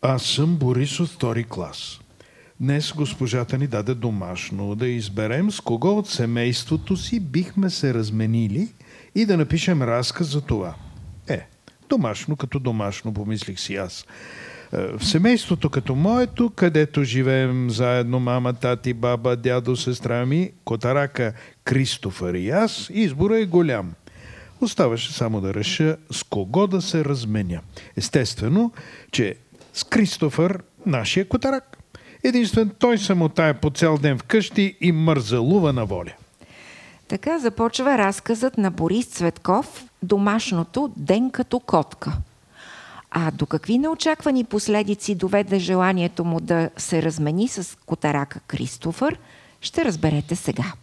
Аз съм Борис от втори клас. Днес госпожата ни даде домашно да изберем с кого от семейството си бихме се разменили и да напишем разказ за това. Домашно като домашно, помислих си аз. В семейството като моето, където живеем заедно мама, тати, баба, дядо, сестра ми, котарака Кристофър и аз, избора е голям. Оставаше само да реша с кого да се разменя. Естествено, че с Кристофър, нашия котарак. Единствен той се мотае по цял ден вкъщи и мързалува на воля. Така започва разказът на Борис Цветков «Домашното ден като котка». А до какви неочаквани последици доведе желанието му да се размени с котарака Кристофър, ще разберете сега.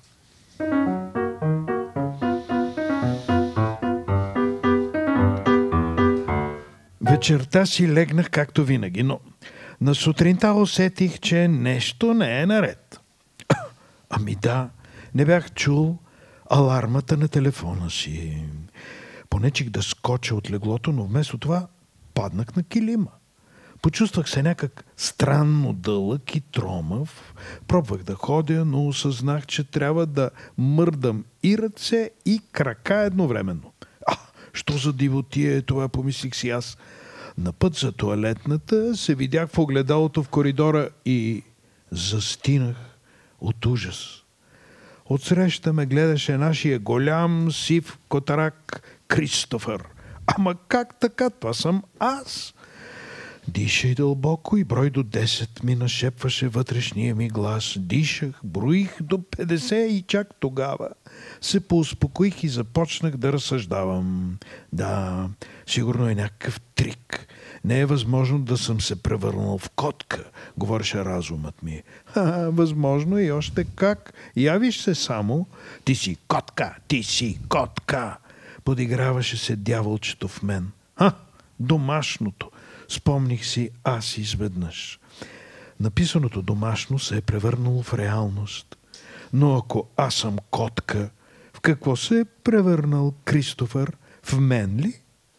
Вечерта си легнах както винаги, но на сутринта усетих, че нещо не е наред. Ами да, не бях чул алармата на телефона си. Понечих да скоча от леглото, но вместо това паднах на килима. Почувствах се някак странно дълъг и тромав. Пробвах да ходя, но осъзнах, че трябва да мърдам и ръце, и крака едновременно. Що за дивотия е това, помислих си аз. На път за тоалетната се видях в огледалото в коридора и застинах от ужас. Отсреща ме гледаше нашия голям сив котарак Кристофър. Ама как така? Това съм аз. Дишай дълбоко и брой до 10 ми нашепваше вътрешния ми глас. Дишах, броих до 50 и чак тогава се поуспокоих и започнах да разсъждавам. Да, сигурно е някакъв трик. Не е възможно да съм се превърнал в котка, говореше разумът ми. Възможно и още как. Явиш се само. Ти си котка, ти си котка. Подиграваше се дяволчето в мен. Домашното. Спомних си аз изведнъж. Написаното домашно се е превърнало в реалност. Но ако аз съм котка, в какво се е превърнал Кристофър? В мен ли?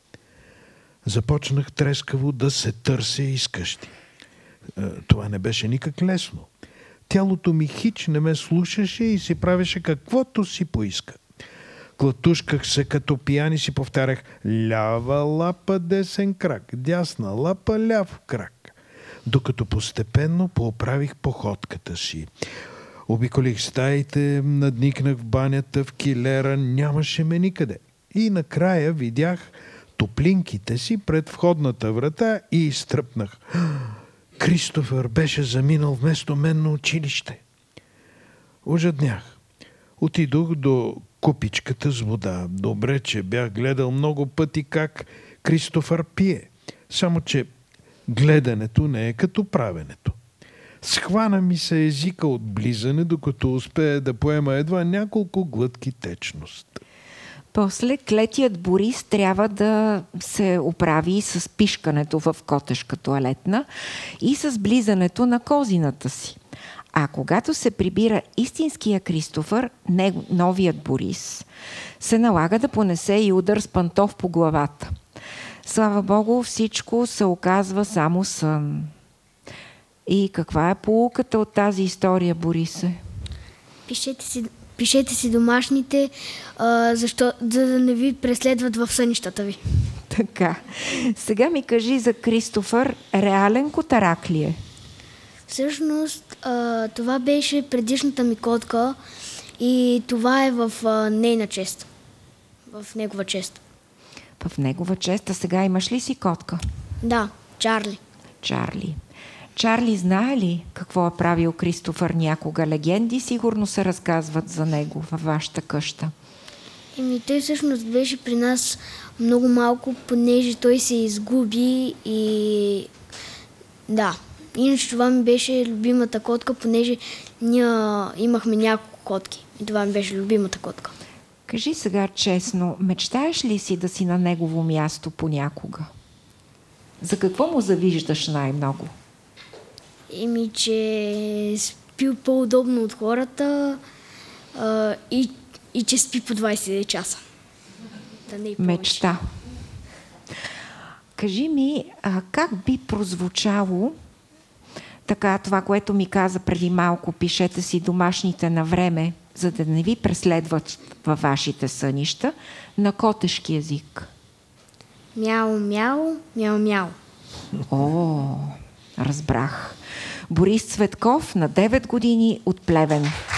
Започнах трескаво да се търся из къщи. Това не беше никак лесно. Тялото ми хич не ме слушаше и си правеше каквото си поиска. Клатушках се като пиян и си повтарях: лява лапа, десен крак, дясна лапа, ляв крак. Докато постепенно пооправих походката си. Обиколих стаите, надникнах в банята, в килера, нямаше ме никъде. И накрая видях топлинките си пред входната врата и изтръпнах. Кристофър беше заминал вместо мен на училище. Ожаднях. Отидох до купичката с вода. Добре, че бях гледал много пъти как Кристофър пие. Само че гледането не е като правенето. Схвана ми се езика от близане, докато успее да поема едва няколко глътки течност. После клетият Борис трябва да се оправи с пишкането в котешка тоалетна и с близането на козината си. А когато се прибира истинския Кристофър, новият Борис, се налага да понесе и удар с пантов по главата. Слава Богу, всичко се оказва само сън. И каква е поуката от тази история, Борисе? Пишете си домашните, за да не ви преследват в сънищата ви. Така. Сега ми кажи за Кристофър, реален котарак ли е? Всъщност, това беше предишната ми котка и това е в нейна чест. В негова чест. В негова чест, а сега имаш ли си котка? Да, Чарли. Чарли знае ли какво е правил Кристофър някога? Легенди сигурно се разказват за него във вашата къща. Той всъщност беше при нас много малко, понеже той се изгуби и да. Иначе това ми беше любимата котка, понеже ние имахме няколко котки и това ми беше любимата котка. Кажи сега честно, мечтаеш ли си да си на негово място понякога? За какво му завиждаш най-много? Че спи по-удобно от хората и че спи по 20 часа. Да не мечта. Кажи ми, как би прозвучало така това, което ми каза преди малко, пишете си домашните на време, за да не ви преследват във вашите сънища, на котешки език? Мяу, мяу, мяу, мяу. О, разбрах. Борис Цветков на 9 години от Плевен.